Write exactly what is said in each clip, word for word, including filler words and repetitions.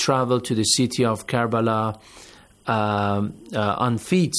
travel to the city of Karbala um, uh, on feet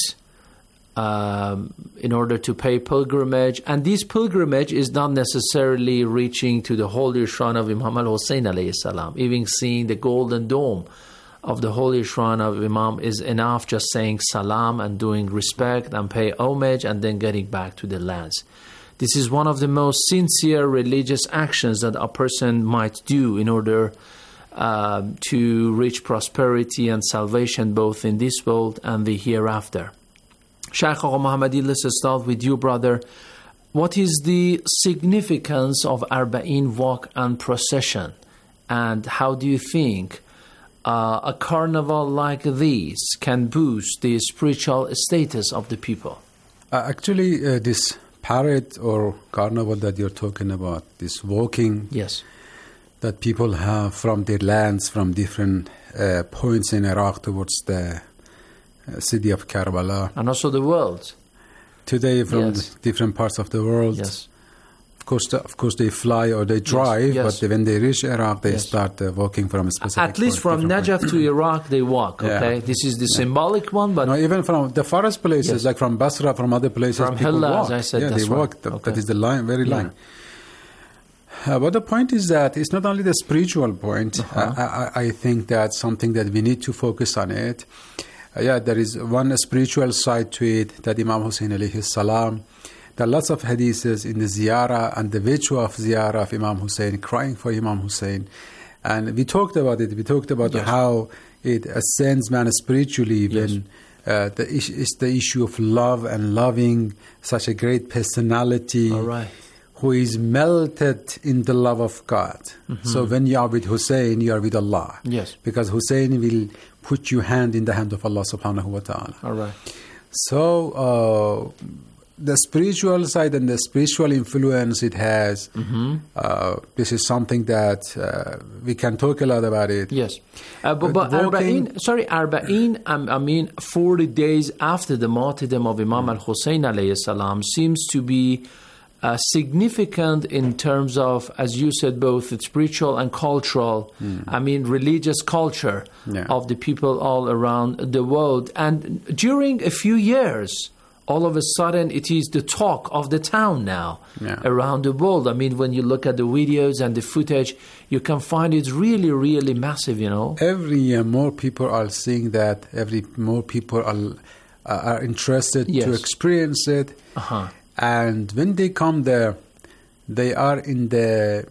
um, in order to pay pilgrimage. And this pilgrimage is not necessarily reaching to the holy shrine of Imam al-Hussein alayhi salam. Even seeing the golden dome of the holy shrine of Imam is enough, just saying salam and doing respect and pay homage and then getting back to the lands. This is one of the most sincere religious actions that a person might do in order uh, to reach prosperity and salvation both in this world and the hereafter. Shaykh Agha Muhammadi, let's start with you, brother. What is the significance of Arba'een walk and procession? And how do you think uh, a carnival like this can boost the spiritual status of the people? Uh, actually, uh, this parade or carnival that you're talking about, this walking yes. that people have from their lands, from different uh, points in Iraq towards the uh, city of Karbala. And also the world. Today from yes. different parts of the world. Yes. Of course, the, of course, they fly or they drive, yes. Yes. but when they reach Iraq, they yes. start uh, walking from a specific At least point, from Najaf point. to Iraq, they walk, okay? Yeah. This is the yeah. symbolic one, but... No, even from the farthest places, yes. like from Basra, from other places, from people Hilla, walk. as I said, yeah, that's they right. walk. The, okay. That is the line, very yeah. line. Uh, but the point is that it's not only the spiritual point. Uh-huh. I, I, I think that's something that we need to focus on it. Uh, yeah, there is one spiritual side to it, that Imam Hussein alayhi salam. There are lots of hadiths in the ziyarah and the virtue of ziyarah of Imam Hussein, crying for Imam Hussein. And we talked about it. We talked about yes. how it ascends man spiritually when yes. uh, the is- it's the issue of love and loving such a great personality. All right. Who is melted in the love of God. Mm-hmm. So when you are with Hussein, you are with Allah. Yes. Because Hussein will put your hand in the hand of Allah subhanahu wa ta'ala. All right. So uh, the spiritual side and the spiritual influence it has, mm-hmm. uh, this is something that uh, we can talk a lot about it. Yes. Uh, but but Arba'een, sorry, Arba'een, um, I mean, forty days after the martyrdom of Imam al-Hussein alayhi salam seems to be Uh, significant in terms of, as you said, both spiritual and cultural, mm. I mean, religious culture yeah. of the people all around the world. And during a few years, all of a sudden, it is the talk of the town now yeah. around the world. I mean, when you look at the videos and the footage, you can find it really, really massive, you know. Every year, more people are seeing that. Every more people are, uh, are interested yes. to experience it. Uh-huh. And when they come there, they are in the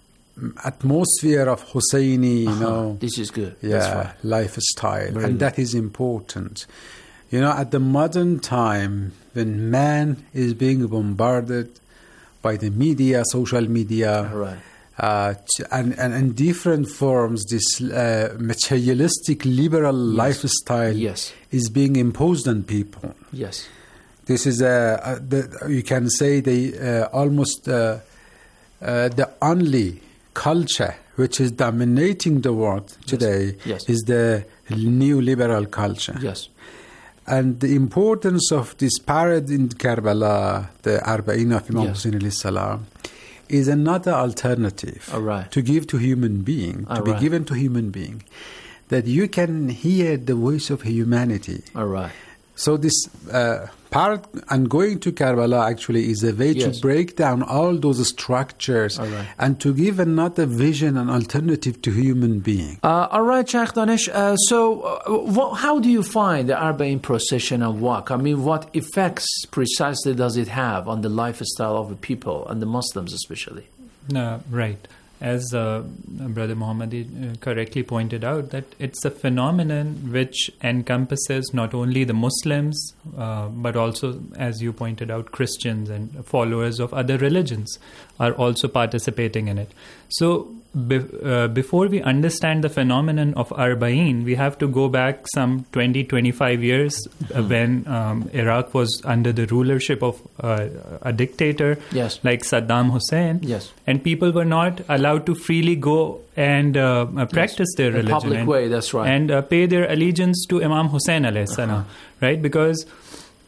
atmosphere of Husseini, you uh-huh. know. This is good. Yeah, That's right. lifestyle. Very and good. That is important. You know, at the modern time, when man is being bombarded by the media, social media, right. uh, and, and in different forms, this uh, materialistic liberal yes. lifestyle yes. is being imposed on people. Yes. This is, uh, uh, the, you can say, the uh, almost uh, uh, the only culture which is dominating the world today yes. Yes. is the new liberal culture. Yes. And the importance of this parade in Karbala, the Arba'een of Imam yes. Hussein alayhi salam, is another alternative All right. to give to human being, All to be right. given to human being, that you can hear the voice of humanity. All right. So this uh, part and going to Karbala actually is a way yes. to break down all those structures all right. and to give another vision and alternative to human being. Uh, all right, Shaykh Danish. Uh, so uh, what, how do you find the Arba'een procession and walk? I mean, what effects precisely does it have on the lifestyle of the people and the Muslims especially? No, right. As uh, Brother Muhammadi uh, correctly pointed out, that it's a phenomenon which encompasses not only the Muslims, uh, but also, as you pointed out, Christians and followers of other religions are also participating in it. So be, uh, before we understand the phenomenon of Arba'een, we have to go back some twenty, twenty-five years uh, Hmm. when um, Iraq was under the rulership of uh, a dictator Yes. like Saddam Hussein. Yes. And people were not allowed to freely go and uh, uh, practice yes. their In religion. public and, way, that's right. And uh, pay their allegiance to Imam Hussein alayhi salam, Uh-huh. right? Because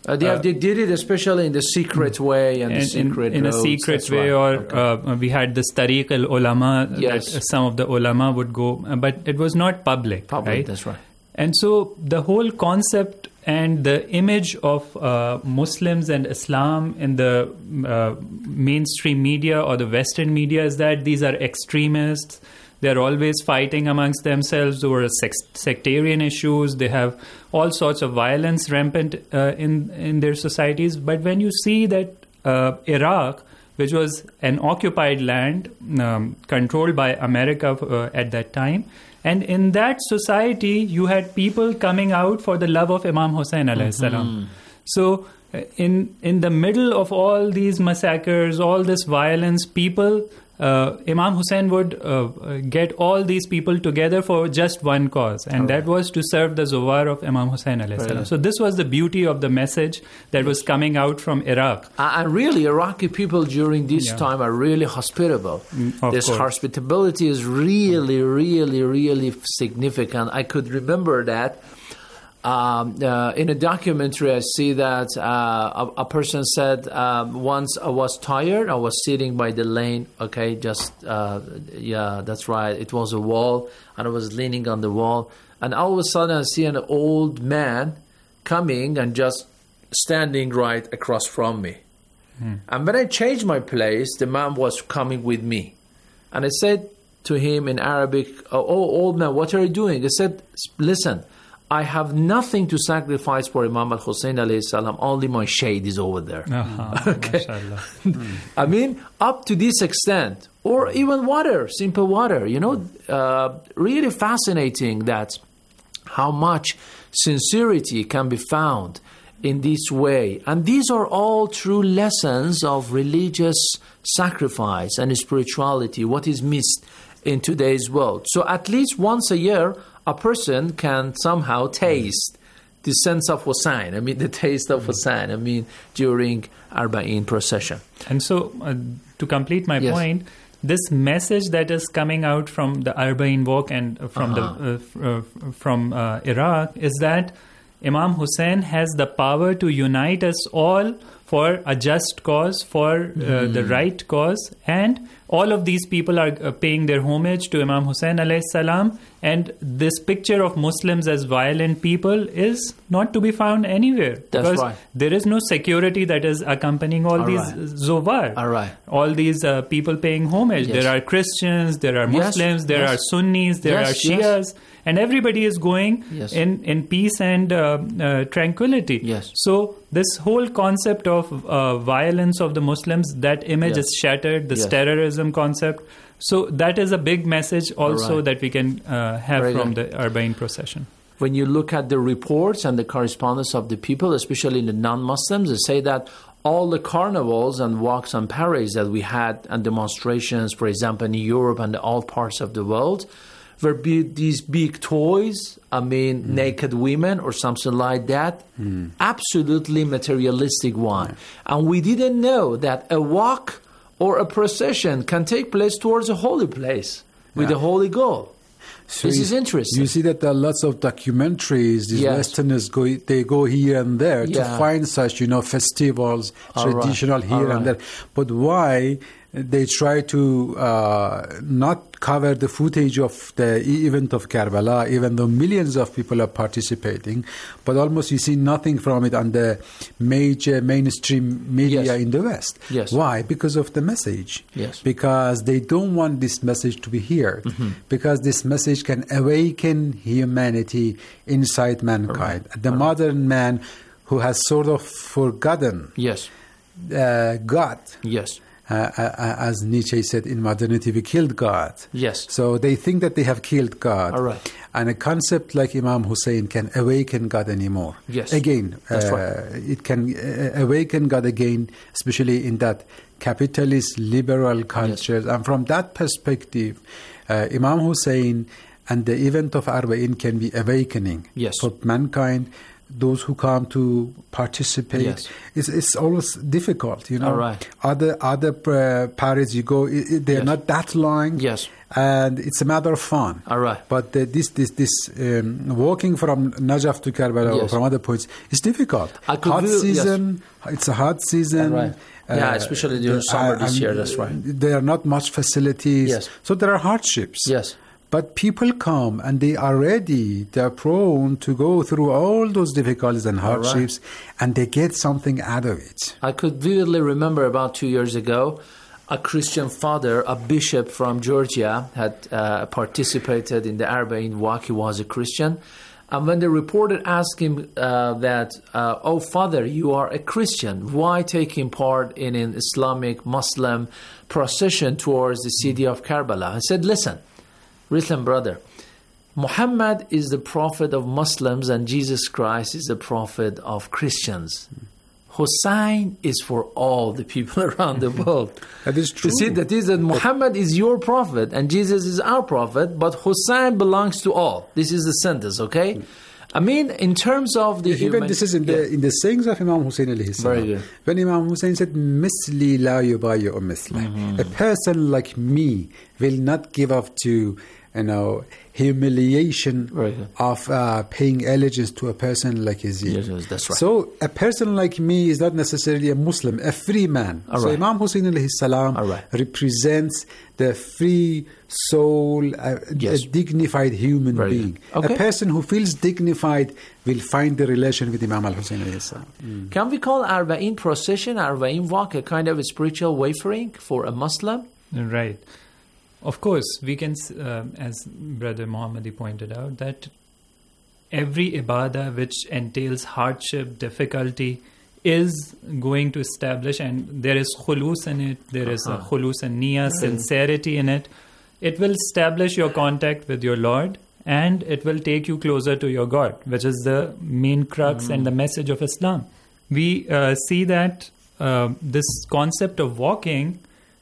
Uh, they, have, uh, they did it especially in the secret way and in, the secret in, in a roads. secret That's way, right. or Okay. uh, we had this tariq al ulama. Yes. That some of the ulama would go, uh, but it was not public. Public, right? that's right. And so the whole concept and the image of uh, Muslims and Islam in the uh, mainstream media or the Western media is that these are extremists. They're always fighting amongst themselves over sex- sectarian issues. They have all sorts of violence rampant uh, in, in their societies. But when you see that uh, Iraq, which was an occupied land um, controlled by America uh, at that time, and in that society, you had people coming out for the love of Imam Hussain alayhi salam. Mm-hmm. So uh, in in the middle of all these massacres, all this violence, people, uh, Imam Hussain would uh, get all these people together for just one cause, and All that right. was to serve the Zawar of Imam Hussain alayhi salam. Brilliant. So this was the beauty of the message that was coming out from Iraq. Uh, and really, Iraqi people during this Yeah. time are really hospitable. of this course. hospitality is really, really, really significant. I could remember that. Um, uh, in a documentary, I see that uh, a, a person said, um, once I was tired, I was sitting by the lane, okay, just, uh, yeah, that's right, it was a wall, and I was leaning on the wall, and all of a sudden I see an old man coming and just standing right across from me. And when I changed my place, the man was coming with me. And I said to him in Arabic, oh, old man, what are you doing? I said, listen, I have nothing to sacrifice for Imam al-Hussein alayhi salam, only my shade is over there. Uh-huh. Okay. Mashallah. I mean, up to this extent, or even water, simple water, you know, uh, really fascinating that how much sincerity can be found in this way. And these are all true lessons of religious sacrifice and spirituality, what is missed in today's world. So at least once a year, a person can somehow taste the sense of Hussein. I mean, the taste of Hussein, I mean, during Arba'in procession. And so, uh, to complete my Yes. point, this message that is coming out from the Arba'in walk and from Uh-huh. the uh, f- uh, from uh, Iraq is that Imam Hussein has the power to unite us all for a just cause, for uh, the right cause, and all of these people are uh, paying their homage to Imam Hussein alayhi salam, and this picture of Muslims as violent people is not to be found anywhere. That's because right. there is no security that is accompanying all, All these right. Zawar. All right. All these uh, people paying homage. Yes. There are Christians, there are Yes, Muslims, there yes. are Sunnis, there Yes, are Shias, yes. and everybody is going Yes. in, in peace and uh, uh, tranquility. Yes. So this whole concept of uh, violence of the Muslims, that image Yes. is shattered, this Yes. terrorism concept. So that is a big message also right. that we can uh, have Very from good. the Arba'in procession. When you look at the reports and the correspondence of the people, especially the non-Muslims, they say that all the carnivals and walks and parades that we had and demonstrations, for example, in Europe and all parts of the world, were be these big toys, I mean, mm. naked women or something like that. Mm. Absolutely materialistic one. Yeah. And we didn't know that a walk or a procession can take place towards a holy place with Yeah. a holy goal. So this you, is interesting. You see that there are lots of documentaries. These Yes. Westerners go, they go here and there Yeah. to find such, you know, festivals, All right. traditional here All and right. there. But why they try to uh, not cover the footage of the e- event of Karbala, even though millions of people are participating, but almost you see nothing from it on the major mainstream media Yes. in the West. Yes. Why? Because of the message. Yes. Because they don't want this message to be heard. Mm-hmm. Because this message can awaken humanity inside mankind. Right. The Right. modern man who has sort of forgotten Yes. uh, God. Yes. Uh, uh, as Nietzsche said, in modernity, we killed God. Yes. So they think that they have killed God. All right. And a concept like Imam Hussein can awaken God anymore. Yes. Again, That's uh, right. it can uh, awaken God again, especially in that capitalist liberal culture. And from that perspective, uh, Imam Hussein and the event of Arba'in can be awakening Yes. for mankind. Those who come to participate, Yes. it's, it's always difficult, you know. All right. Other other uh, parades you go, i i- they're Yes. not that long. Yes. and it's a matter of fun. All right. But the, this this this um, walking from Najaf to Karbala Yes. or from other points is difficult. I could Hot view- season. It's a hot season. Right. Yeah, especially during summer this and year, that's right. There are not much facilities. Yes. So there are hardships. Yes. But people come and they are ready, they are prone to go through all those difficulties and All right. hardships, and they get something out of it. I could vividly remember about two years ago, a Christian father, a bishop from Georgia, had uh, participated in the Arba'in walk. He was a Christian. And when the reporter asked him uh, that, uh, oh, father, you are a Christian, why taking part in an Islamic Muslim procession towards the city of Karbala? I said, listen, listen, brother, Muhammad is the prophet of Muslims and Jesus Christ is the prophet of Christians. Hussein is for all the people around the world. That is true. You see, that is that Muhammad is your prophet and Jesus is our prophet, but Hussein belongs to all. This is the sentence, okay? I mean, in terms of the Even human... this is in the Yeah. in the sayings of Imam Hussein alayhi salam. Very good. When Imam Hussein said, "Misli la yubayi'u mislah," a person like me will not give up to, you know, humiliation Very good. of uh, paying allegiance to a person like Yazid. Yes, yes, that's right. So a person like me is not necessarily a Muslim, a free man. All so right. Imam Hussein alayhi salam All right. represents the free soul, a, Yes. a dignified human Very good. being. Okay. A person who feels dignified will find the relation with Imam al-Hussein alayhi salam. Can we call Arba'in procession, Arba'in walk, a kind of a spiritual wayfaring for a Muslim? Right. Of course, we can, uh, as Brother Muhammadi pointed out, that every ibadah which entails hardship, difficulty, is going to establish, and there is khulus in it, there is a Uh-huh. khulus and niyyah, sincerity in it. It will establish your contact with your Lord, and it will take you closer to your God, which is the main crux and the message of Islam. We uh, see that uh, this concept of walking,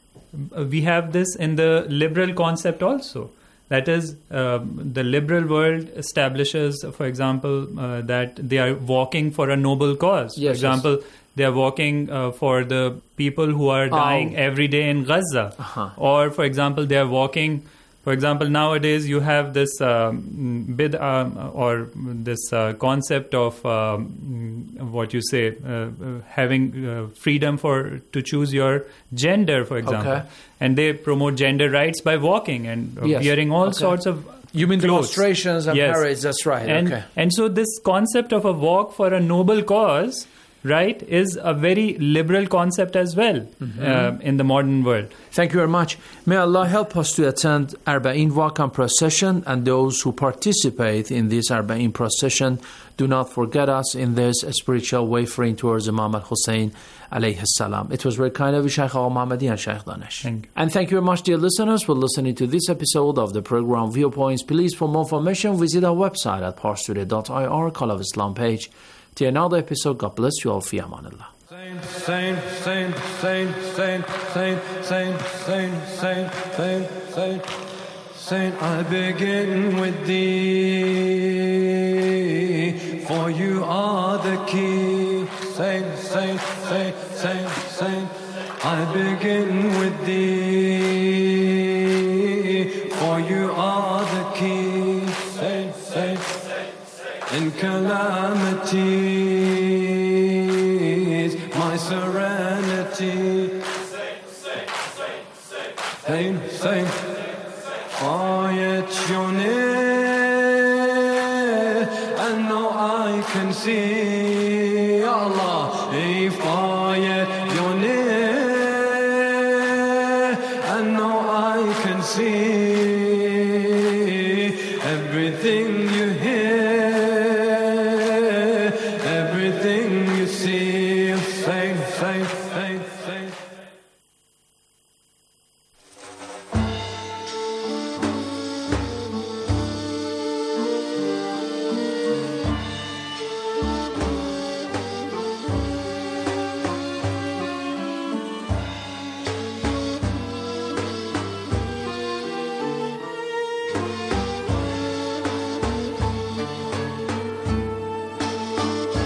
uh, we have this in the liberal concept also. That is, um, the liberal world establishes, for example, uh, that they are walking for a noble cause. Yes, for example, they are walking uh, for the people who are dying Oh. every day in Gaza. Uh-huh. Or, for example, they are walking... For example, nowadays you have this um, bid uh, or this uh, concept of um, what you say, uh, uh, having uh, freedom for to choose your gender, for example, Okay. and they promote gender rights by walking and uh, Yes. wearing all Okay. sorts of You mean clothes. demonstrations and Yes. parades, that's right, And okay. and so this concept of a walk for a noble cause, right, is a very liberal concept as well uh, in the modern world. Thank you very much. May Allah help us to attend Arba'in walk and procession, and those who participate in this Arba'in procession do not forget us in this spiritual wayfaring towards Imam al-Hussein alayhi salam. It was very kind of you, Shaykh al-Muhammadi and Shaykh Danish. Thank you. And thank you very much, dear listeners, for listening to this episode of the program Viewpoints. Please, for more information, visit our website at parstoday dot I R, Call of Islam page. Till another episode, God bless you all. Fi amanillah. Saint, saint, saint, saint, saint, saint, saint, saint, saint, saint, saint, saint, I begin with thee, for you are the key. Saint, saint, saint, saint, saint, I begin with thee, for you are the key. Saint, saint, in calamities, my serenity. Saint, saint, quiet your name, and now I can see Allah. Hey, quiet your name, and now I can see everything you hear, everything you see. Saint, saint, saint, saint.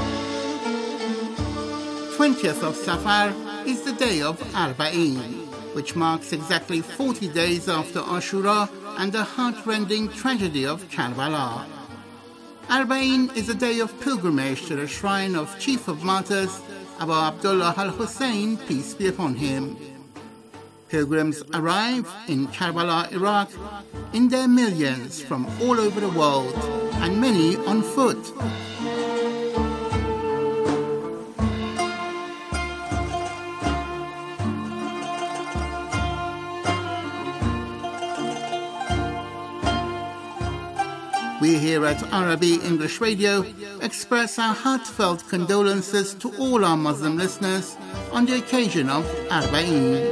twentieth of Safar is the day of Arba'in, which marks exactly forty days after Ashura and the heart-rending tragedy of Karbala. Arba'in is a day of pilgrimage to the shrine of Chief of Martyrs, Abu Abdullah al-Hussein, peace be upon him. Pilgrims arrive in Karbala, Iraq, in their millions from all over the world, and many on foot. We here at Arabi English Radio express our heartfelt condolences to all our Muslim listeners on the occasion of Arba'in.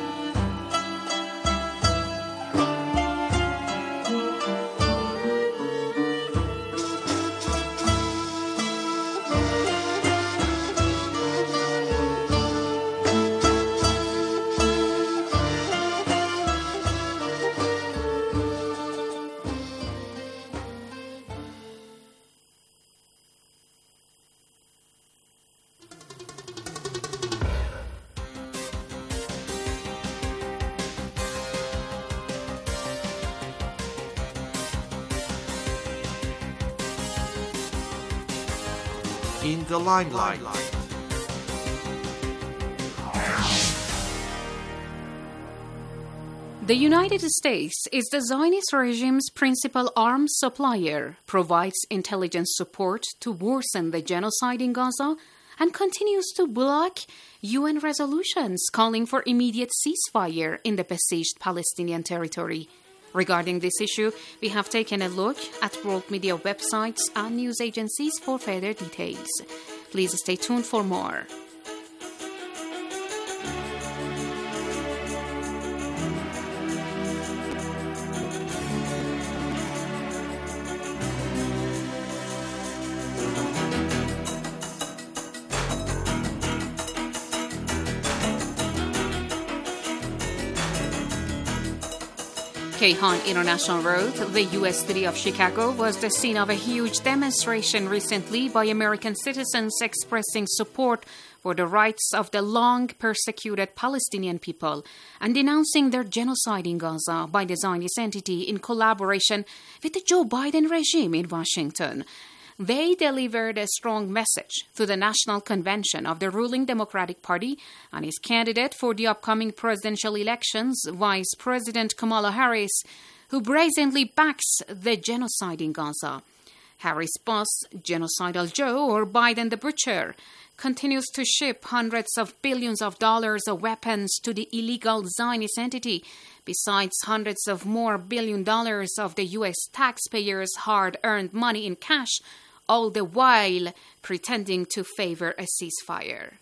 In the limelight. The United States is the Zionist regime's principal arms supplier, provides intelligence support to worsen the genocide in Gaza, and continues to block U N resolutions calling for immediate ceasefire in the besieged Palestinian territory. Regarding this issue, we have taken a look at world media websites and news agencies for further details. Please stay tuned for more. Kayhan International Road, the U S city of Chicago, was the scene of a huge demonstration recently by American citizens expressing support for the rights of the long-persecuted Palestinian people and denouncing their genocide in Gaza by the Zionist entity in collaboration with the Joe Biden regime in Washington. They delivered a strong message to the National Convention of the ruling Democratic Party and its candidate for the upcoming presidential elections, Vice President Kamala Harris, who brazenly backs the genocide in Gaza. Harris' boss, Genocidal Joe, or Biden the Butcher, continues to ship hundreds of billions of dollars of weapons to the illegal Zionist entity, besides hundreds of more billion dollars of the U S taxpayers' hard-earned money in cash, all the while pretending to favor a ceasefire.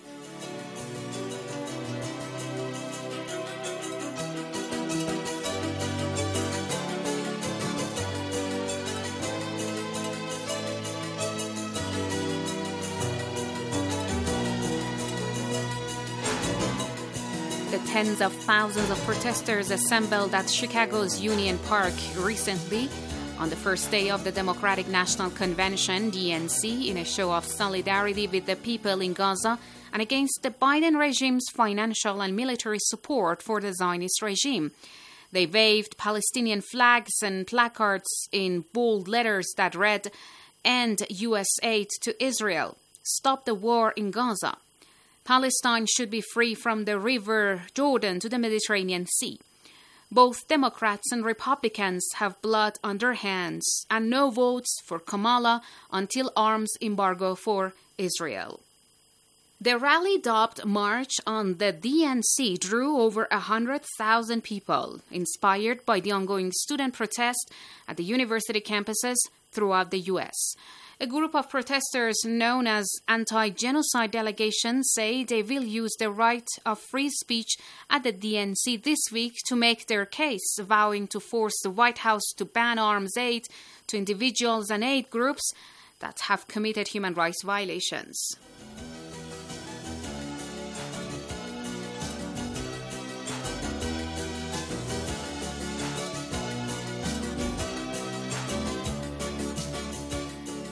The tens of thousands of protesters assembled at Chicago's Union Park recently on the first day of the Democratic National Convention, D N C, in a show of solidarity with the people in Gaza and against the Biden regime's financial and military support for the Zionist regime. They waved Palestinian flags and placards in bold letters that read, "End U S aid to Israel. Stop the war in Gaza. Palestine should be free from the river Jordan to the Mediterranean Sea. Both Democrats and Republicans have blood on their hands, and no votes for Kamala until arms embargo for Israel." The rally, dubbed March on the D N C, drew over one hundred thousand people, inspired by the ongoing student protest at the university campuses throughout the U S. A group of protesters known as anti-genocide delegations say they will use the right of free speech at the D N C this week to make their case, vowing to force the White House to ban arms aid to individuals and aid groups that have committed human rights violations.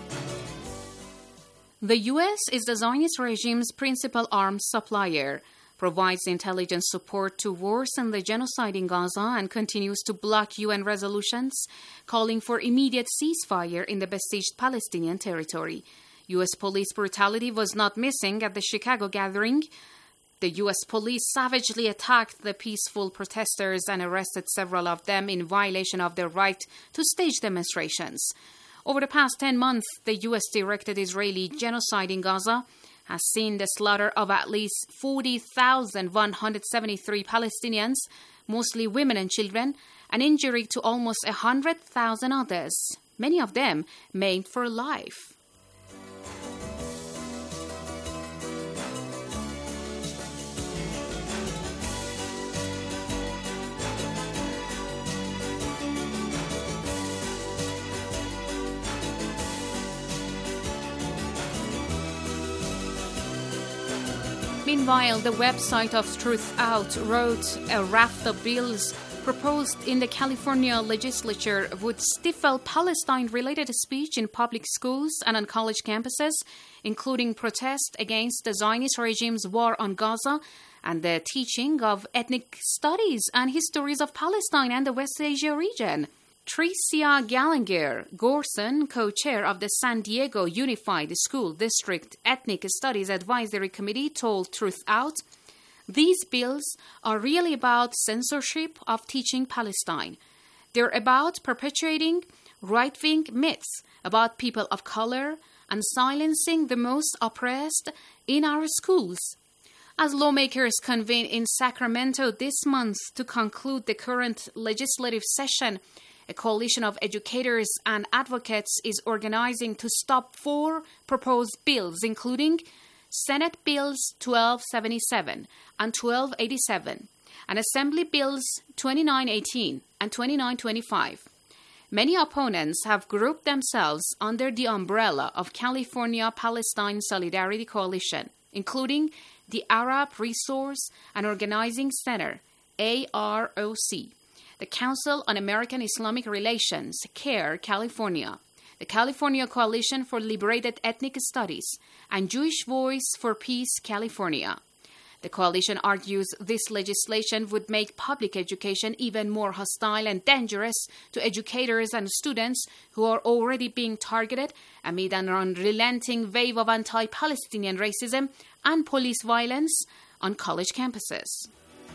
The U S is the Zionist regime's principal arms supplier. provides intelligence support to worsen the genocide in Gaza and continues to block U N resolutions calling for immediate ceasefire in the besieged Palestinian territory. U S police brutality was not missing at the Chicago gathering. The U S police savagely attacked the peaceful protesters and arrested several of them in violation of their right to stage demonstrations. Over the past ten months, the U S-directed Israeli genocide in Gaza has seen the slaughter of at least forty thousand one hundred seventy-three Palestinians, mostly women and children, and injury to almost one hundred thousand others, many of them maimed for life. Meanwhile, the website of Truth Out wrote a raft of bills proposed in the California legislature would stifle Palestine-related speech in public schools and on college campuses, including protest against the Zionist regime's war on Gaza and the teaching of ethnic studies and histories of Palestine and the West Asia region. Tricia Gallagher Gorson, co-chair of the San Diego Unified School District Ethnic Studies Advisory Committee, told Truth Out, "These bills are really about censorship of teaching Palestine. They're about perpetuating right-wing myths about people of color and silencing the most oppressed in our schools." As lawmakers convene in Sacramento this month to conclude the current legislative session, a coalition of educators and advocates is organizing to stop four proposed bills, including Senate Bills twelve seventy-seven and twelve eighty-seven, and Assembly Bills twenty-nine eighteen and twenty-nine twenty-five. Many opponents have grouped themselves under the umbrella of California Palestine Solidarity Coalition, including the Arab Resource and Organizing Center, A R O C, the Council on American Islamic Relations, CARE California, the California Coalition for Liberated Ethnic Studies, and Jewish Voice for Peace California. The coalition argues this legislation would make public education even more hostile and dangerous to educators and students who are already being targeted amid an unrelenting wave of anti-Palestinian racism and police violence on college campuses.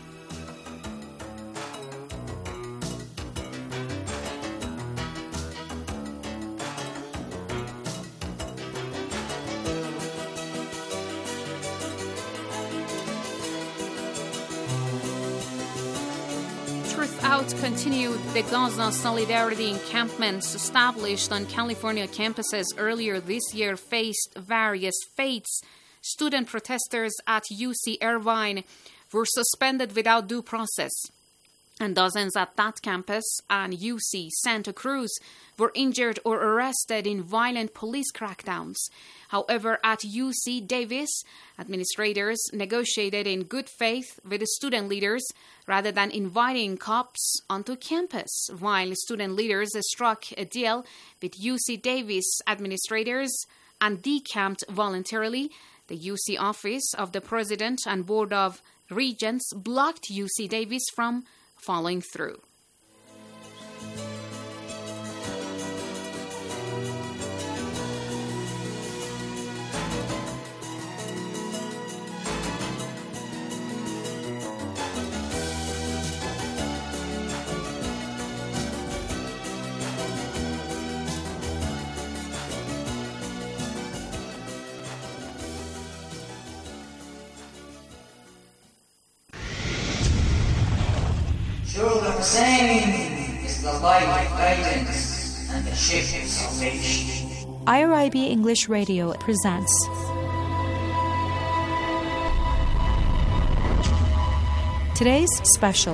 Truth Out continued. The Gaza Solidarity encampments established on California campuses earlier this year faced various fates. Student protesters at U C Irvine were suspended without due process, and dozens at that campus and U C Santa Cruz were injured or arrested in violent police crackdowns. However, at U C Davis, administrators negotiated in good faith with the student leaders rather than inviting cops onto campus, while student leaders struck a deal with U C Davis administrators and decamped voluntarily. The U C office of the president and board of regents blocked U C Davis from following through. Surah Hussein is the light of guidance and the ship of salvation. I R I B English Radio presents today's special.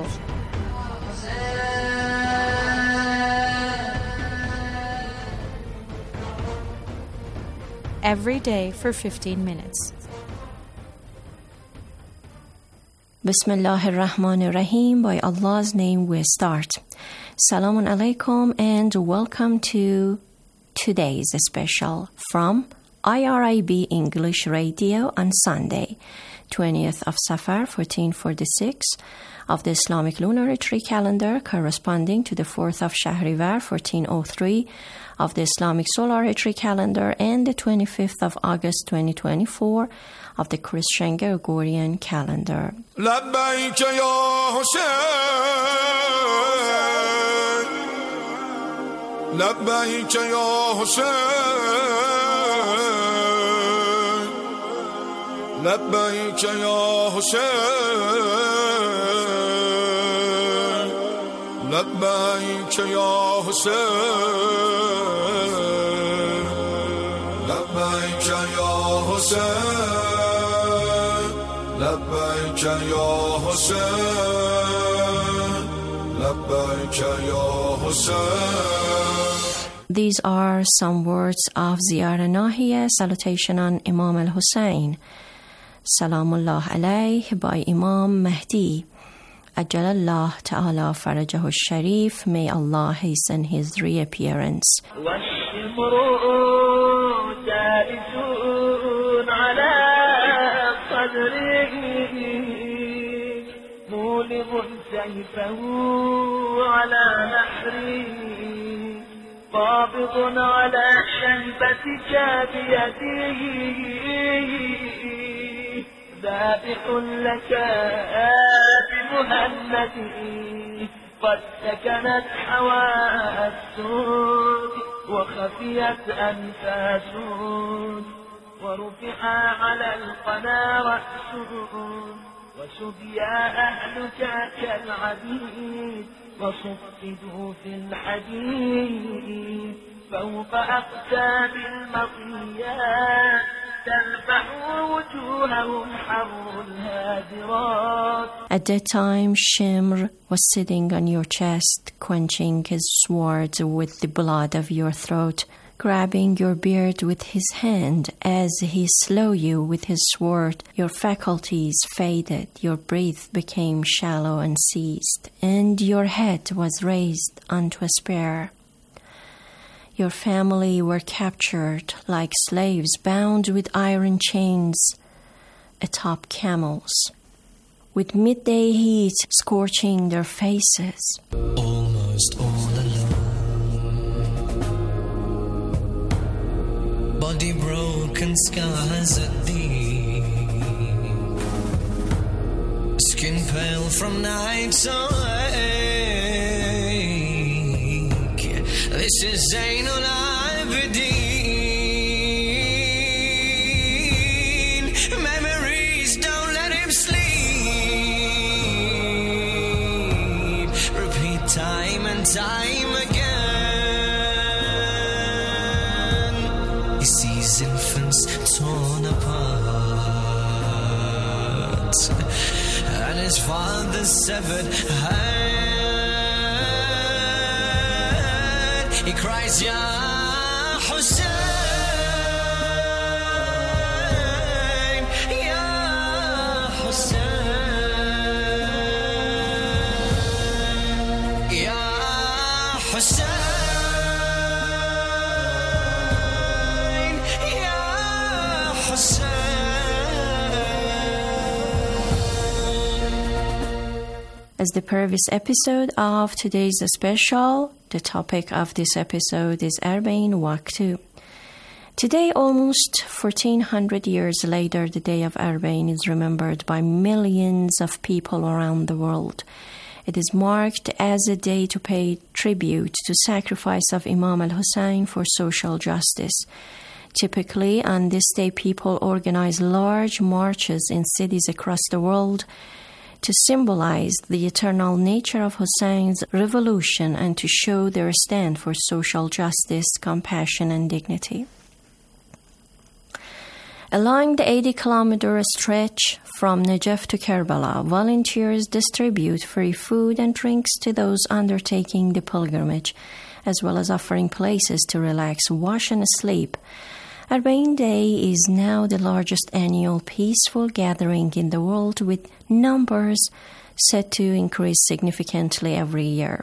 Every day for fifteen minutes. Bismillah ar-Rahman ar-Rahim. By Allah's name we start. Salamun alaikum and welcome to today's special from I R I B English Radio on Sunday, twentieth of Safar, fourteen forty-six, of the Islamic lunarary calendar, corresponding to the fourth of Shahrivar, fourteen oh three, of the Islamic solarary calendar, and the twenty-fifth of August, twenty twenty-four, of the Christian Gregorian calendar. لبيك يا حسين لبيك يا حسين لبيك يا حسين لبيك يا حسين لبيك يا حسين لبيك يا حسين لبيك يا حسين. These are some words of Ziyara Nahiyya, salutation on Imam al-Hussein. Salamullah alayh by Imam Mahdi. Ajjalallah ta'ala farajahu sharif. May Allah hasten his reappearance. قابض على شيبتك بيده ذابح لك بمهمته قد سكنت حواسك وخفيت أنفاسك ورفع على القنا رأسك وسبيا أهلك كالعبيد وصفدوا في الحديد فوق أقتاب المطيات تلفح وجوههم حر الهادرات. At that time, Shimr was sitting on your chest, quenching his sword with the blood of your throat, grabbing your beard with his hand. As he slew you with his sword, your faculties faded, your breath became shallow and ceased, and your head was raised unto a spear. Your family were captured like slaves bound with iron chains atop camels, with midday heat scorching their faces. Almost all alone, body broken, scars at deep, skin pale from night's ache. This is Zainul Abidin. Memories don't let him sleep. Repeat time and time again. He sees infants torn apart and his father's severed hand. He cries, Ya Hussein, Ya Hussein, Ya Hussein, Ya Hussein. As the previous episode of today's special, the topic of this episode is Arbaeen Waqt. Today, almost fourteen hundred years later, the day of Arbaeen is remembered by millions of people around the world. It is marked as a day to pay tribute to sacrifice of Imam al-Hussein for social justice. Typically, on this day, people organize large marches in cities across the world to symbolize the eternal nature of Hussein's revolution and to show their stand for social justice, compassion, and dignity. Along the eighty-kilometer stretch from Najaf to Karbala, volunteers distribute free food and drinks to those undertaking the pilgrimage, as well as offering places to relax, wash, and sleep. Arbaeen Day is now the largest annual peaceful gathering in the world, with numbers set to increase significantly every year.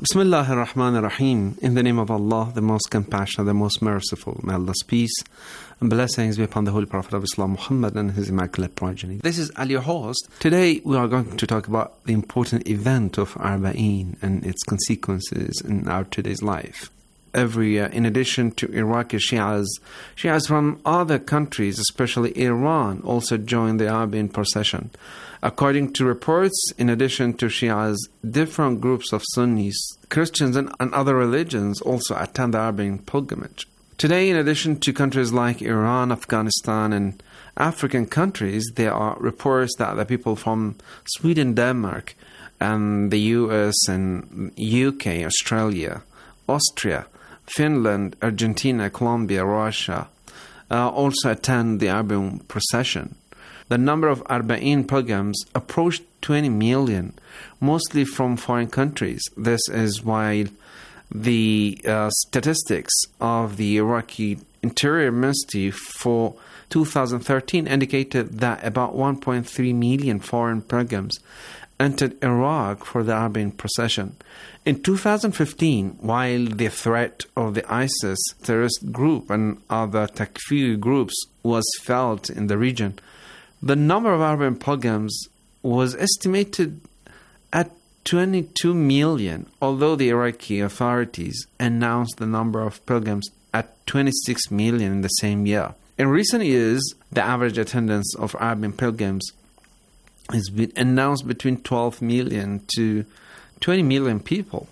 Bismillah ar-Rahman ar-Rahim. In the name of Allah, the most compassionate, the most merciful. May Allah's peace and blessings be upon the Holy Prophet of Islam, Muhammad, and his immaculate progeny. This is Ali, your host. Today we are going to talk about the important event of Arba'een and its consequences in our today's life. Every year, in addition to Iraqi Shias, Shias from other countries, especially Iran, also join the Arba'een procession. According to reports, in addition to Shias, different groups of Sunnis, Christians, and, and other religions also attend the Arba'een pilgrimage. Today, in addition to countries like Iran, Afghanistan, and African countries, there are reports that the people from Sweden, Denmark, and the U S and U K, Australia, Austria, Finland, Argentina, Colombia, Russia uh, also attend the Arba'een procession. The number of Arba'een pilgrims approached twenty million, mostly from foreign countries. This is while the uh, statistics of the Iraqi Interior Ministry for two thousand thirteen indicated that about one point three million foreign pilgrims entered Iraq for the Arba'een procession. In two thousand fifteen, while the threat of the ISIS terrorist group and other Takfiri groups was felt in the region, the number of Arba'een pilgrims was estimated at twenty-two million, although the Iraqi authorities announced the number of pilgrims at twenty-six million in the same year. In recent years, the average attendance of Arba'een pilgrims has been announced between twelve million to twenty million people.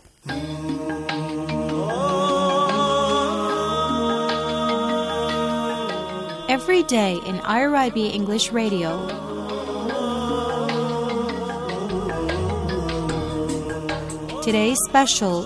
Every day in I R I B English Radio. Today's special.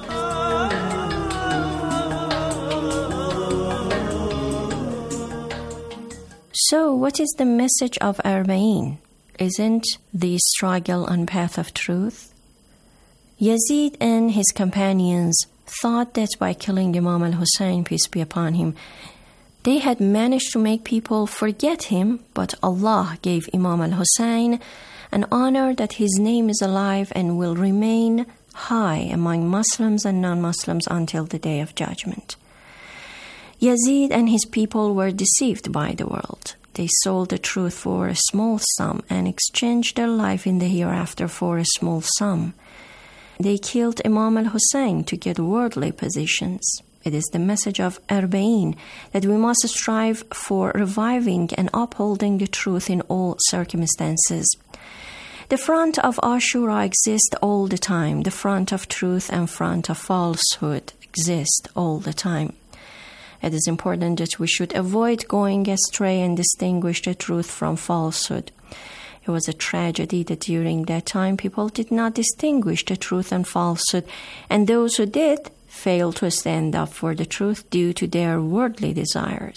So, what is the message of Arba'een? Isn't the struggle on path of truth? Yazid and his companions thought that by killing Imam al-Hussein, peace be upon him, they had managed to make people forget him, but Allah gave Imam al-Hussein an honor that his name is alive and will remain high among Muslims and non-Muslims until the Day of Judgment. Yazid and his people were deceived by the world. They sold the truth for a small sum and exchanged their life in the hereafter for a small sum. They killed Imam al-Hussein to get worldly positions. It is the message of Arba'een that we must strive for reviving and upholding the truth in all circumstances. The front of Ashura exists all the time. The front of truth and front of falsehood exist all the time. It is important that we should avoid going astray and distinguish the truth from falsehood. It was a tragedy that during that time people did not distinguish the truth and falsehood, and those who did failed to stand up for the truth due to their worldly desires.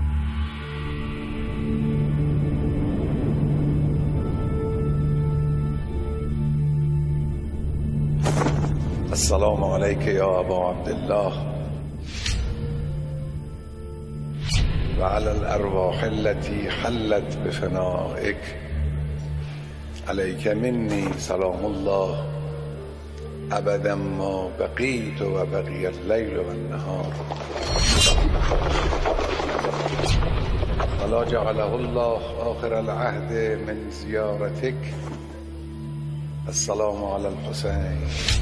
Assalamu alayka ya Abu Abdullah وعلى الأرواح التي حلت بفنائك عليك مني سلام الله أبدا ما بقيت وبقي الليل والنهار ولا جعله الله آخر العهد من زيارتك السلام على الحسين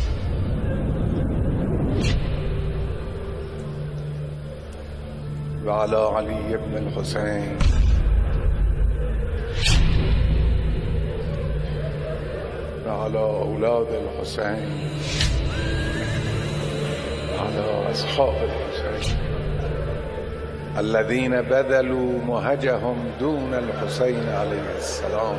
وعلى علي بن الحسين وعلى أولاد الحسين وعلى أصحاب الحسين الذين بذلوا مهجهم دون الحسين عليه السلام.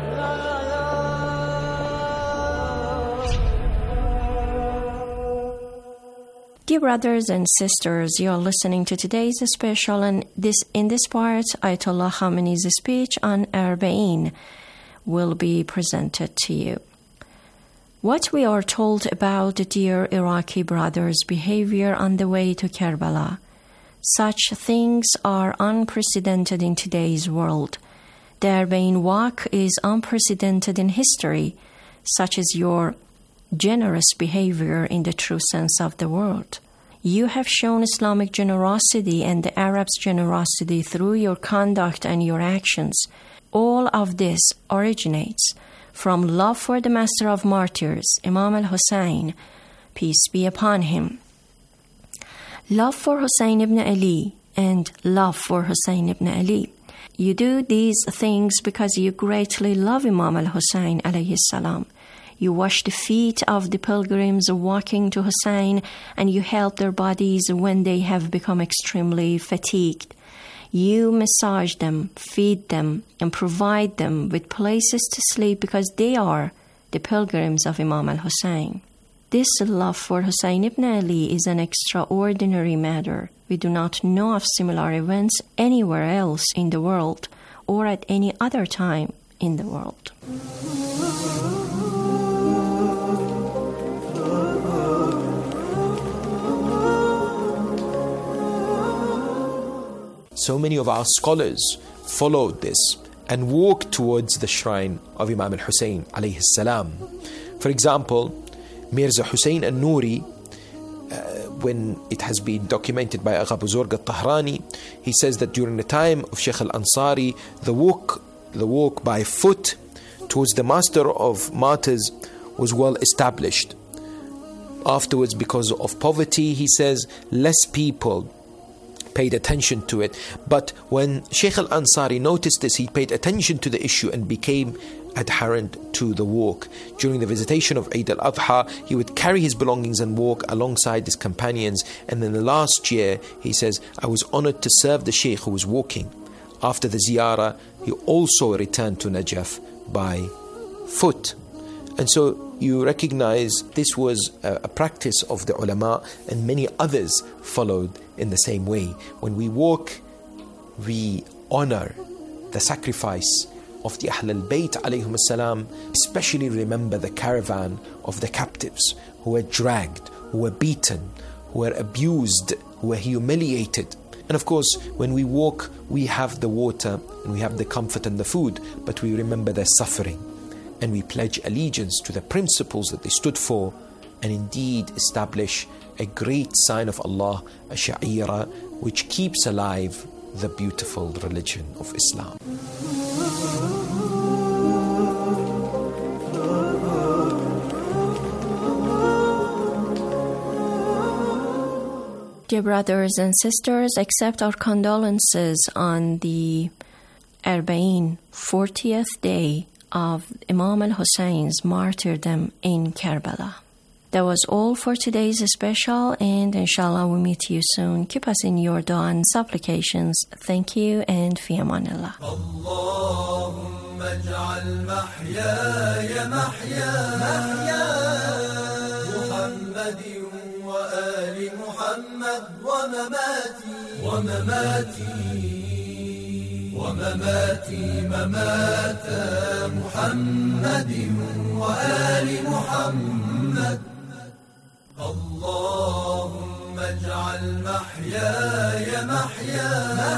Dear brothers and sisters, you are listening to today's special, and this in this part, Ayatollah Khamenei's speech on Arba'een will be presented to you. What we are told about the dear Iraqi brothers' behavior on the way to Karbala, such things are unprecedented in today's world. The Arba'een walk is unprecedented in history, such as your generous behavior in the true sense of the word. You have shown Islamic generosity and the Arabs' generosity through your conduct and your actions. All of this originates from love for the Master of Martyrs, Imam al-Hussein, peace be upon him. Love for Hussein ibn Ali and love for Hussein ibn Ali. You do these things because you greatly love Imam al-Hussein alayhi salam. You wash the feet of the pilgrims walking to Hussein, and you help their bodies when they have become extremely fatigued. You massage them, feed them, and provide them with places to sleep because they are the pilgrims of Imam al-Hussein. This love for Hussein ibn Ali is an extraordinary matter. We do not know of similar events anywhere else in the world or at any other time in the world. So many of our scholars followed this and walked towards the shrine of Imam al-Hussein alayhi salam. For example, Mirza Hussein al-Nuri, uh, when it has been documented by Agha Buzurg al-Tahrani, he says that during the time of Sheikh al-Ansari, the walk, the walk by foot towards the Master of Martyrs was well established. Afterwards, because of poverty, he says, less people paid attention to it. But when Sheikh al-Ansari noticed this, he paid attention to the issue and became adherent to the walk. During the visitation of Eid al-Adha, he would carry his belongings and walk alongside his companions. And in the last year, he says, I was honored to serve the Sheikh who was walking. After the ziyarah, he also returned to Najaf by foot. And so you recognize this was a, a practice of the ulama, and many others followed in the same way. When we walk, we honor the sacrifice of the Ahl al-Bayt alayhim as-salam, especially remember the caravan of the captives who were dragged, who were beaten, who were abused, who were humiliated. And of course, when we walk, we have the water and we have the comfort and the food, but we remember their suffering. And we pledge allegiance to the principles that they stood for, and indeed establish a great sign of Allah, a sha'ira, which keeps alive the beautiful religion of Islam. Dear brothers and sisters, accept our condolences on the Arba'in, fortieth day of Imam al-Hussein's martyrdom in Karbala. That was all for today's special, and inshallah we'll meet you soon. Keep us in your dua and supplications. Thank you, and fi amanillah. اللهم اجعل محياي محيا محمد وآل محمد ومماتي ومماتي ومماتي ممات محمد وآل محمد. اللهم اجعل محياي محيا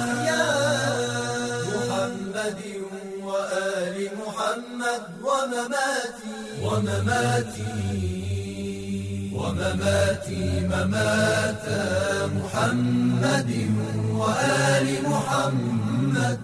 محمد وآل محمد ومماتي ومماتي ومماتي ممات محمد وآل محمد.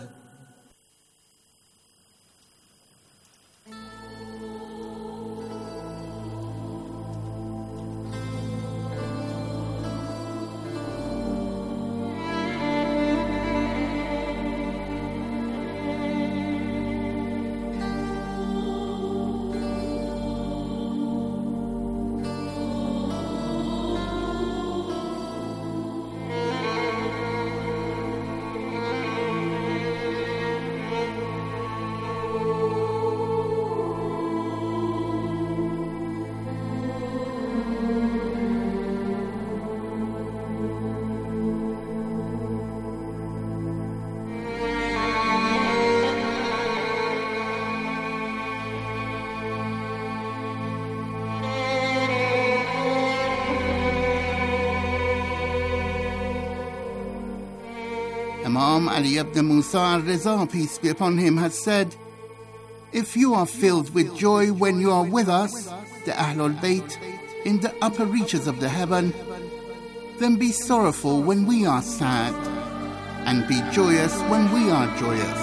Imam Ali ibn Musa al-Riza, peace be upon him, has said, if you are filled with joy when you are with us, the Ahlul Bayt, in the upper reaches of the heaven, then be sorrowful when we are sad, and be joyous when we are joyous.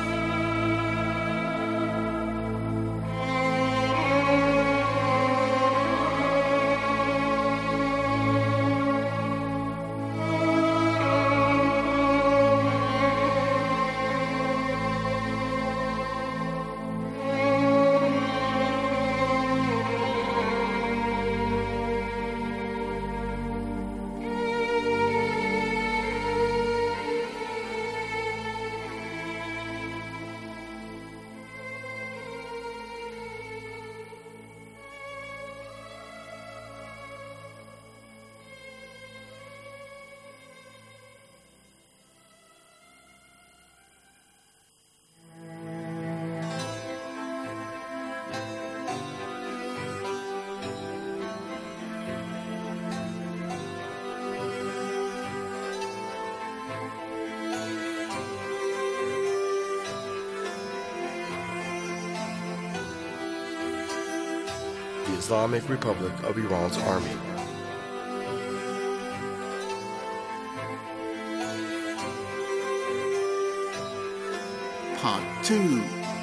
The Islamic Republic of Iran's army. Part two.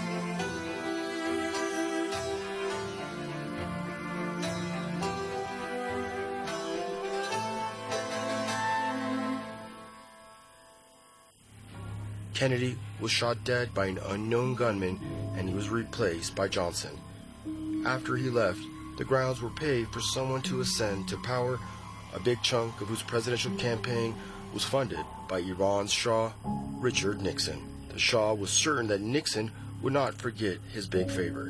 Kennedy was shot dead by an unknown gunman, and he was replaced by Johnson. After he left, the grounds were paved for someone to ascend to power, a big chunk of whose presidential campaign was funded by Iran's Shah, Richard Nixon. The Shah was certain that Nixon would not forget his big favor.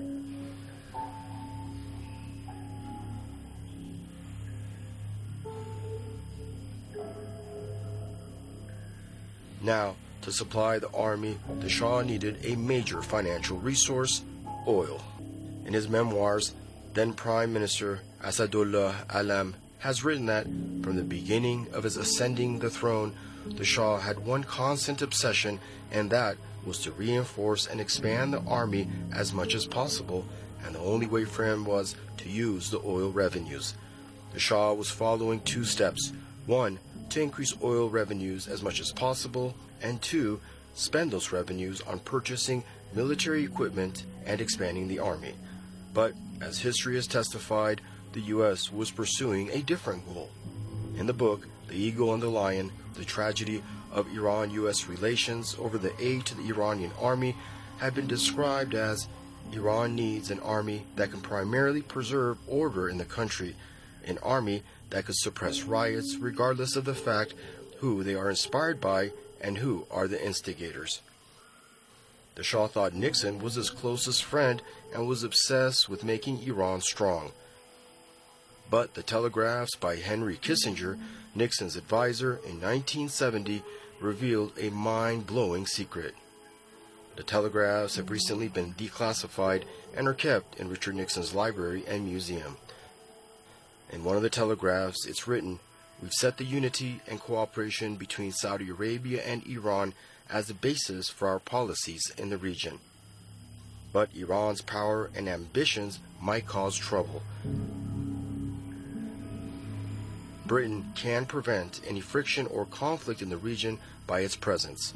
Now, to supply the army, the Shah needed a major financial resource, oil. In his memoirs, then Prime Minister Asadullah Alam has written that from the beginning of his ascending the throne, the Shah had one constant obsession, and that was to reinforce and expand the army as much as possible, and the only way for him was to use the oil revenues. The Shah was following two steps. One, to increase oil revenues as much as possible, and two, spend those revenues on purchasing military equipment and expanding the army. But, as history has testified, the U S was pursuing a different goal. In the book, The Eagle and the Lion, The Tragedy of Iran-U S Relations over the aid to the Iranian army have been described as Iran needs an army that can primarily preserve order in the country, an army that could suppress riots regardless of the fact who they are inspired by and who are the instigators. The Shah thought Nixon was his closest friend and was obsessed with making Iran strong. But the telegraphs by Henry Kissinger, Nixon's advisor, in nineteen seventy revealed a mind-blowing secret. The telegraphs have recently been declassified and are kept in Richard Nixon's library and museum. In one of the telegraphs, it's written, "We've set the unity and cooperation between Saudi Arabia and Iran as the basis for our policies in the region. But Iran's power and ambitions might cause trouble. Britain can prevent any friction or conflict in the region by its presence."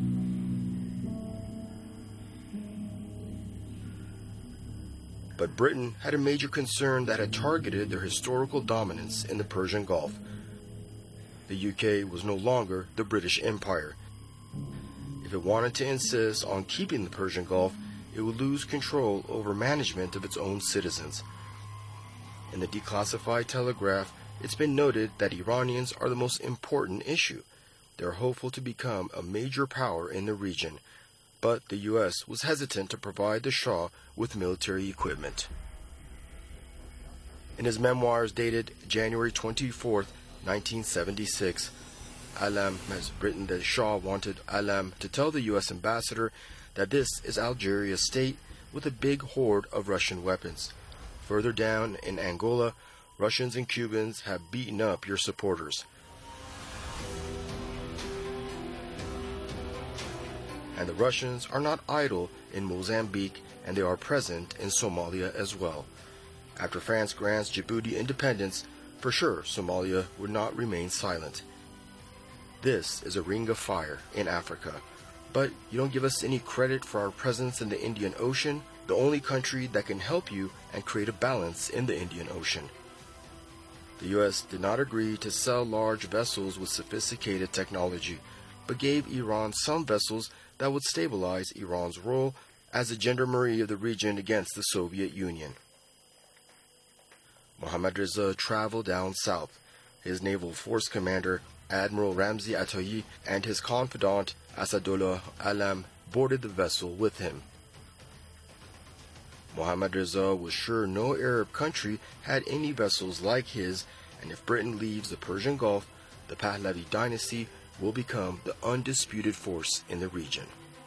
But Britain had a major concern that had targeted their historical dominance in the Persian Gulf. The U K was no longer the British Empire. If it wanted to insist on keeping the Persian Gulf, it would lose control over management of its own citizens. In the declassified telegraph, it's been noted that Iranians are the most important issue. They're hopeful to become a major power in the region, but the U S was hesitant to provide the Shah with military equipment. In his memoirs dated January twenty-fourth, nineteen seventy-six, Alam has written that Shah wanted Alam to tell the U S ambassador that this is Algeria's state with a big horde of Russian weapons. Further down in Angola, Russians and Cubans have beaten up your supporters. And the Russians are not idle in Mozambique, and they are present in Somalia as well. After France grants Djibouti independence, for sure Somalia would not remain silent. This is a ring of fire in Africa. But you don't give us any credit for our presence in the Indian Ocean, the only country that can help you and create a balance in the Indian Ocean. The U S did not agree to sell large vessels with sophisticated technology, but gave Iran some vessels that would stabilize Iran's role as a gendarmerie of the region against the Soviet Union. Mohammad Reza traveled down south. His naval force commander, Admiral Ramzi Atayi, and his confidant, Asadullah Alam, boarded the vessel with him. Mohammad Reza was sure no Arab country had any vessels like his, and if Britain leaves the Persian Gulf, the Pahlavi dynasty will become the undisputed force in the region.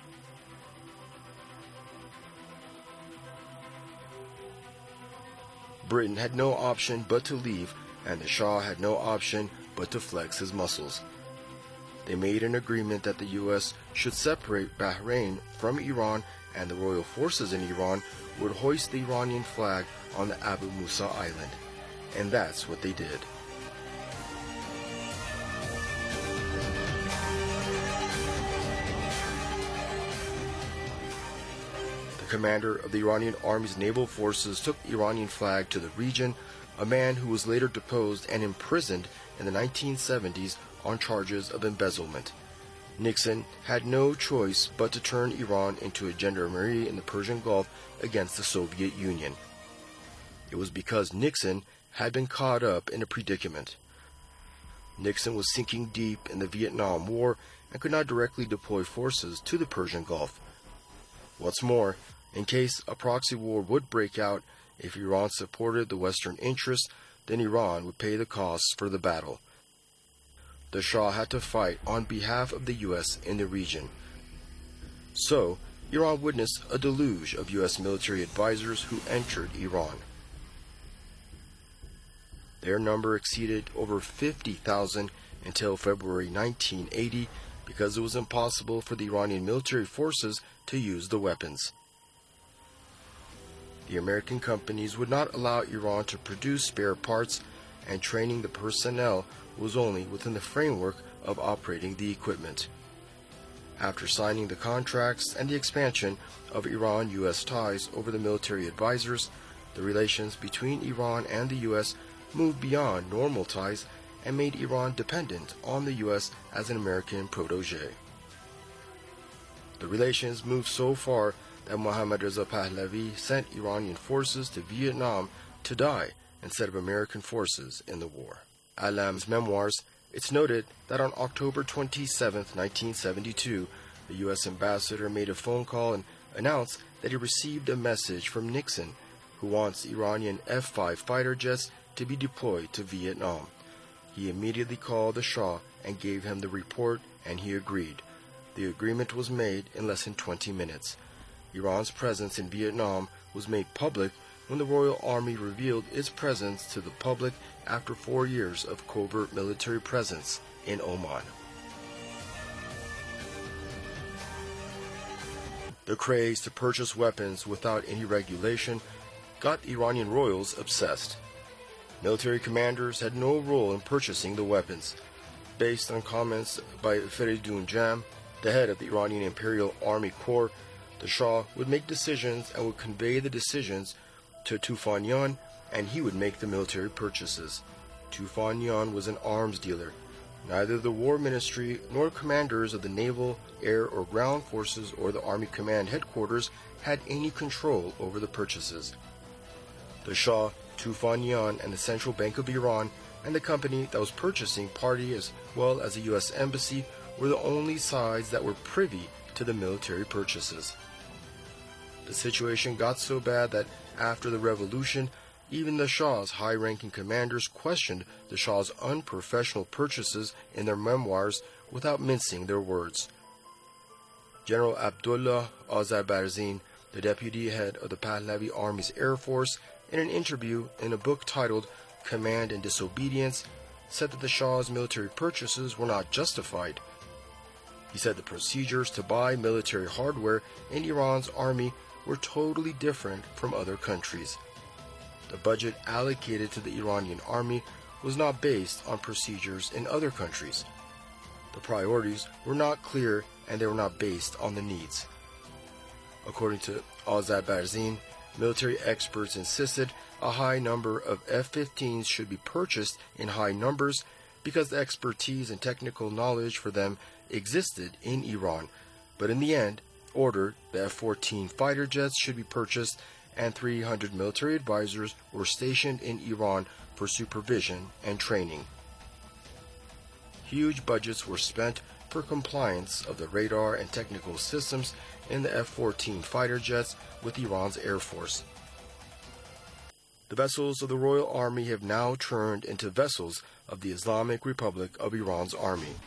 Britain had no option but to leave, and the Shah had no option but to flex his muscles. They made an agreement that the U S should separate Bahrain from Iran, and the royal forces in Iran would hoist the Iranian flag on the Abu Musa island. And that's what they did. The commander of the Iranian army's naval forces took the Iranian flag to the region, a man who was later deposed and imprisoned in the nineteen seventies on charges of embezzlement. Nixon had no choice but to turn Iran into a gendarmerie in the Persian Gulf against the Soviet Union. It was because Nixon had been caught up in a predicament. Nixon was sinking deep in the Vietnam War and could not directly deploy forces to the Persian Gulf. What's more, in case a proxy war would break out, if Iran supported the Western interests, then Iran would pay the costs for the battle. The Shah had to fight on behalf of the U S in the region. So, Iran witnessed a deluge of U S military advisors who entered Iran. Their number exceeded over fifty thousand until February nineteen eighty because it was impossible for the Iranian military forces to use the weapons. The American companies would not allow Iran to produce spare parts, and training the personnel was only within the framework of operating the equipment. After signing the contracts and the expansion of Iran-U S ties over the military advisors, the relations between Iran and the U S moved beyond normal ties and made Iran dependent on the U S as an American protege. The relations moved so far that Mohammad Reza Pahlavi sent Iranian forces to Vietnam to die instead of American forces in the war. Alam's memoirs, it's noted that on October twenty-seventh, nineteen seventy-two, the U S ambassador made a phone call and announced that he received a message from Nixon, who wants Iranian F five fighter jets to be deployed to Vietnam. He immediately called the Shah and gave him the report, and he agreed. The agreement was made in less than twenty minutes. Iran's presence in Vietnam was made public when the Royal Army revealed its presence to the public after four years of covert military presence in Oman. The craze to purchase weapons without any regulation got Iranian royals obsessed. Military commanders had no role in purchasing the weapons. Based on comments by Feridun Jam, the head of the Iranian Imperial Army Corps, the Shah would make decisions and would convey the decisions to Tufanyan, and he would make the military purchases. Tufanyan was an arms dealer. Neither the War Ministry nor commanders of the naval, air, or ground forces or the Army Command Headquarters had any control over the purchases. The Shah, Tufanyan, and the Central Bank of Iran and the company that was purchasing party as well as the U S Embassy were the only sides that were privy to the military purchases. The situation got so bad that after the revolution, even the Shah's high-ranking commanders questioned the Shah's unprofessional purchases in their memoirs without mincing their words. General Abdullah Azarbarzin, the deputy head of the Pahlavi Army's Air Force, in an interview in a book titled Command and Disobedience, said that the Shah's military purchases were not justified. He said the procedures to buy military hardware in Iran's army were totally different from other countries. the budget allocated to the Iranian army was not based on procedures in other countries. The priorities were not clear and they were not based on the needs. According to Azad Barzin, military experts insisted a high number of F fifteens should be purchased in high numbers because the expertise and technical knowledge for them existed in Iran, but in the end ordered the F fourteen fighter jets should be purchased and three hundred military advisors were stationed in Iran for supervision and training. Huge budgets were spent for compliance of the radar and technical systems in the F fourteen fighter jets with Iran's Air Force. The vessels of the Royal Army have now turned into vessels of the Islamic Republic of Iran's army.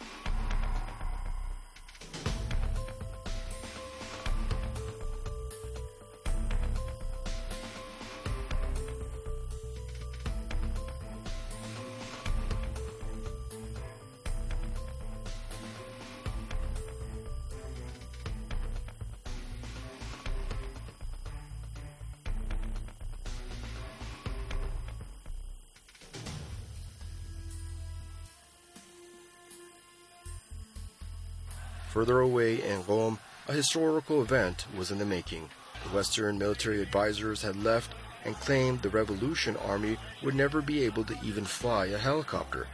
Further away in Qom, a historical event was in the making. The Western military advisors had left and claimed the Revolution Army would never be able to even fly a helicopter.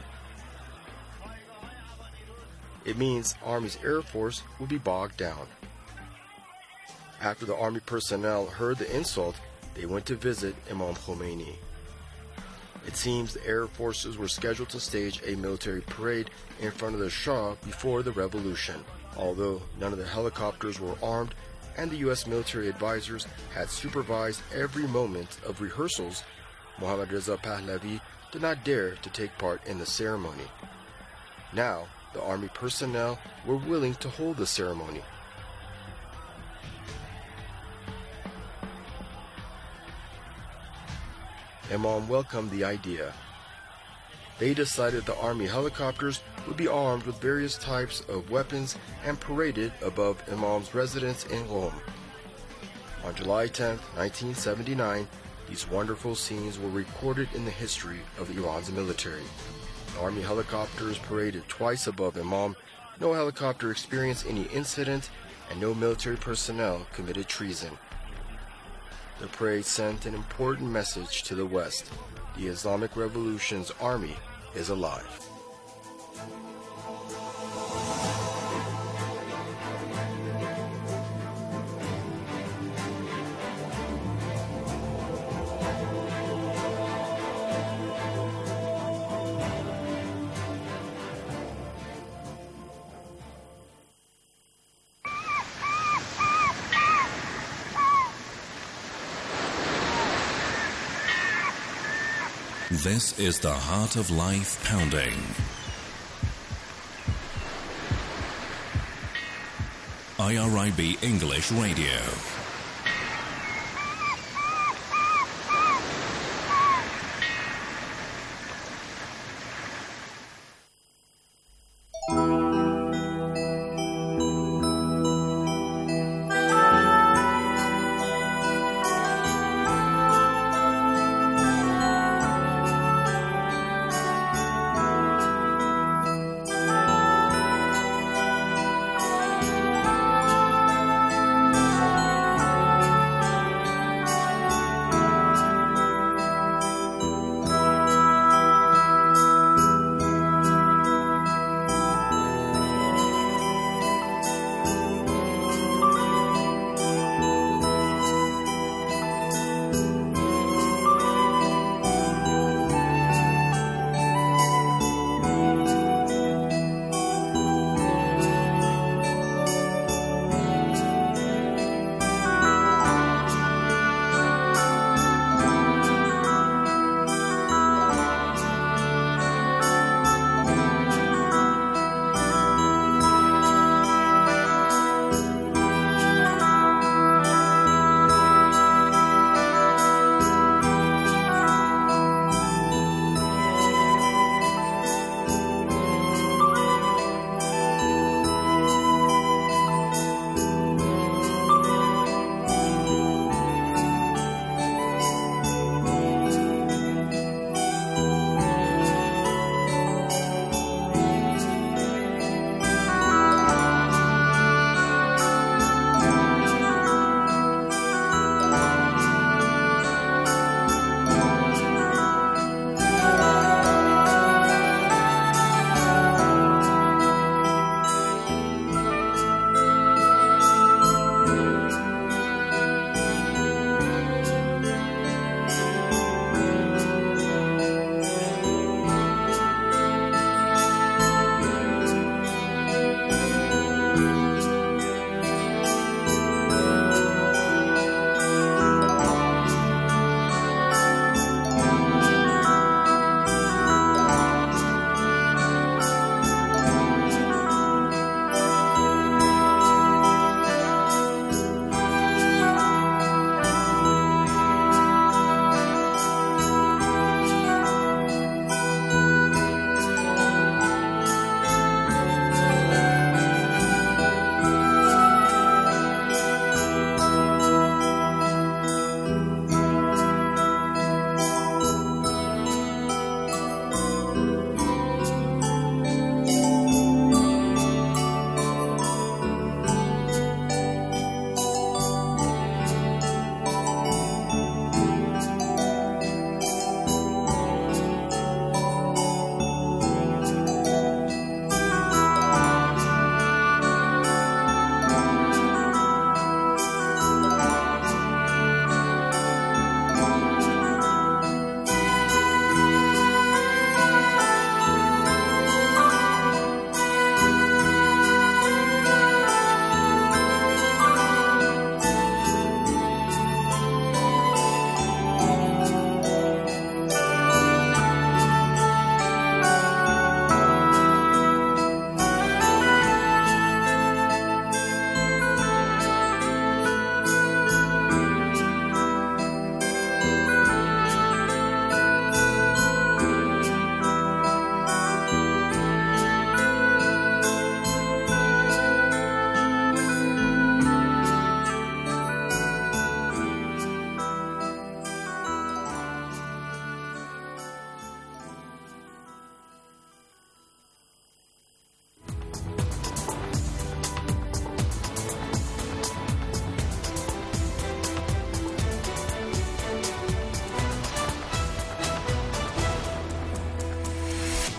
It means Army's Air Force would be bogged down. After the Army personnel heard the insult, they went to visit Imam Khomeini. It seems the Air Forces were scheduled to stage a military parade in front of the Shah before the revolution. Although none of the helicopters were armed and the U S military advisors had supervised every moment of rehearsals, Mohammad Reza Pahlavi did not dare to take part in the ceremony. Now, the army personnel were willing to hold the ceremony. Imam welcomed the idea. They decided the army helicopters would be armed with various types of weapons and paraded above Imam's residence in Qom. On July tenth, nineteen seventy-nine, these wonderful scenes were recorded in the history of Iran's military. The army helicopters paraded twice above Imam. No helicopter experienced any incident, and no military personnel committed treason. The parade sent an important message to the West. The Islamic Revolution's army is alive. This is the Heart of Life Pounding. I R I B English Radio.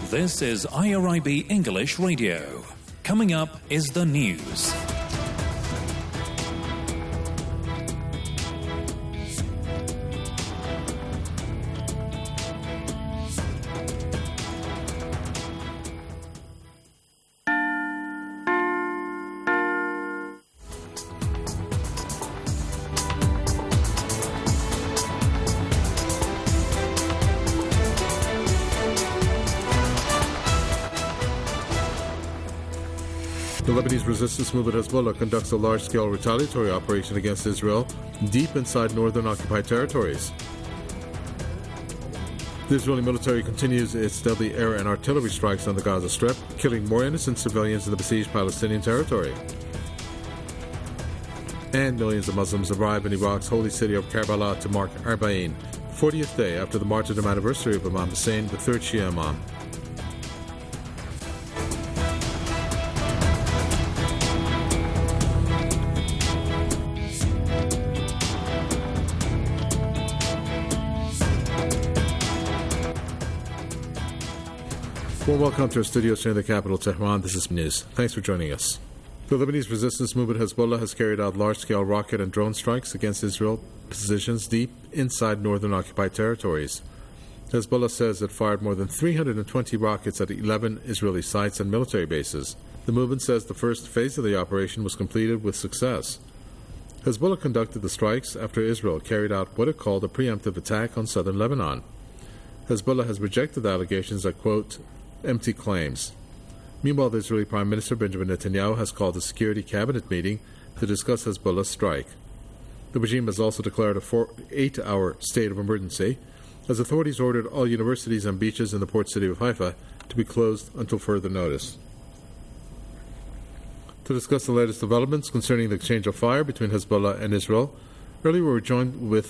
This is I R I B English Radio. Coming up is the news. The Lebanese resistance movement Hezbollah conducts a large-scale retaliatory operation against Israel deep inside northern occupied territories. The Israeli military continues its deadly air and artillery strikes on the Gaza Strip, killing more innocent civilians in the besieged Palestinian territory. And millions of Muslims arrive in Iraq's holy city of Karbala to mark Arba'in, fortieth day after the martyrdom anniversary of Imam Hussein, the third Shia Imam. Well, welcome to our studios here in the capital, Tehran. This is News. Thanks for joining us. The Lebanese resistance movement Hezbollah has carried out large-scale rocket and drone strikes against Israel positions deep inside northern occupied territories. Hezbollah says it fired more than three hundred twenty rockets at eleven Israeli sites and military bases. The movement says the first phase of the operation was completed with success. Hezbollah conducted the strikes after Israel carried out what it called a preemptive attack on southern Lebanon. Hezbollah has rejected the allegations that, quote, empty claims. Meanwhile, the Israeli Prime Minister Benjamin Netanyahu has called a security cabinet meeting to discuss Hezbollah's strike. The regime has also declared a four, eight-hour state of emergency, as authorities ordered all universities and beaches in the port city of Haifa to be closed until further notice. To discuss the latest developments concerning the exchange of fire between Hezbollah and Israel, earlier we were joined with